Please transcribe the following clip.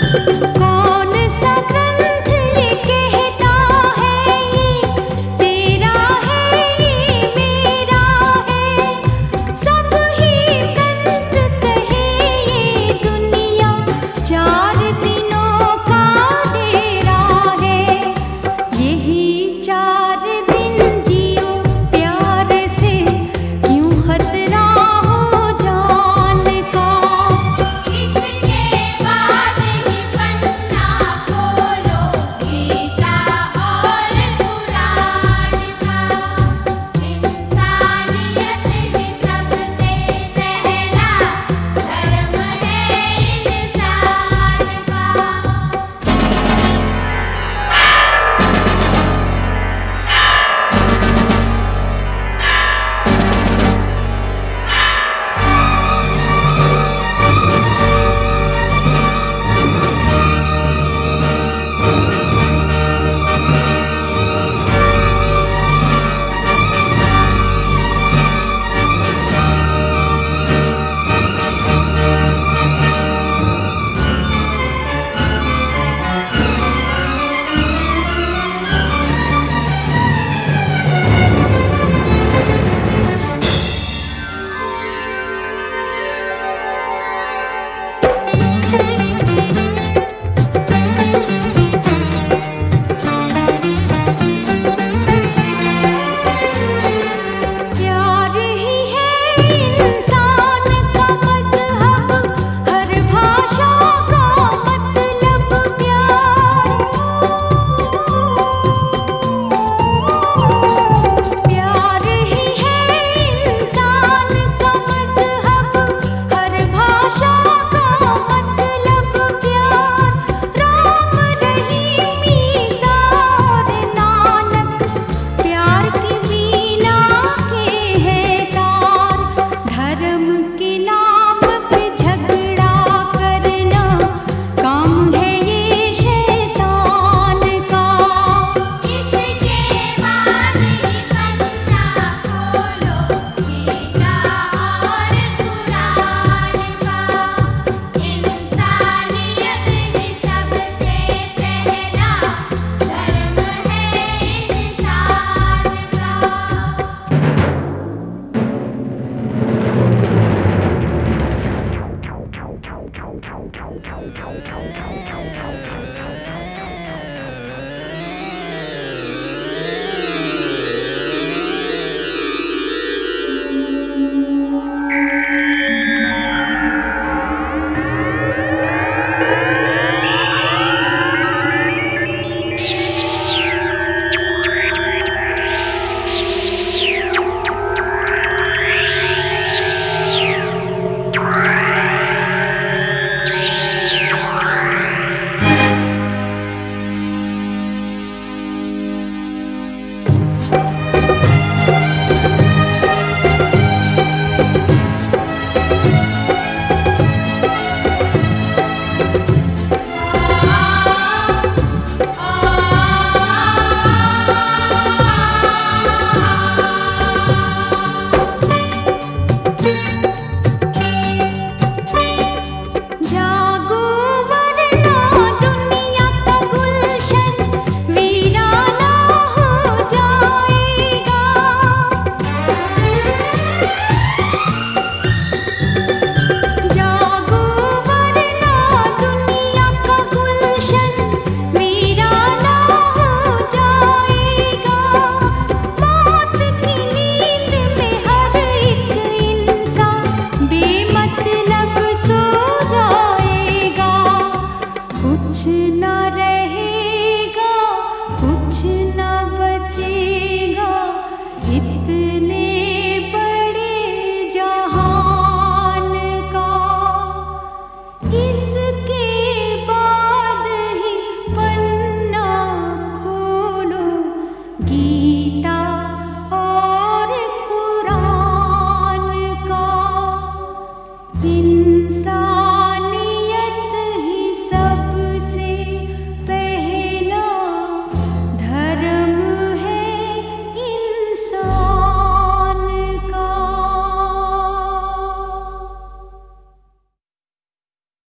कौन सा ग्रंथ ये कहता है ये तेरा है ये मेरा है। सब ही संत कहे ये दुनिया चार दिनों का डेरा है। यही चार दिन जियो प्यार से, क्यों खतरा हो जान का। इसके बाद ही पन्ना खोलो गीता और कुरान का। इंसानियत ही सबसे पहला धर्म है इंसान का। प्यार ही है इंसान का मज़हब, हर भाषा का मतलब प्यार। प्यार ही है इंसान का मज़हब, हर भाषा का मतलब प्यार। राम रहीम ईसा और नानक प्यार की वीणा के हैं तार। धर्म के नाम पे झगड़ा करना काम है ये शैतान का। इसके बाद ही पन्ना खोलो गीता और कुरान का। इंसानियत ही सबसे पहला धर्म है इंसान का।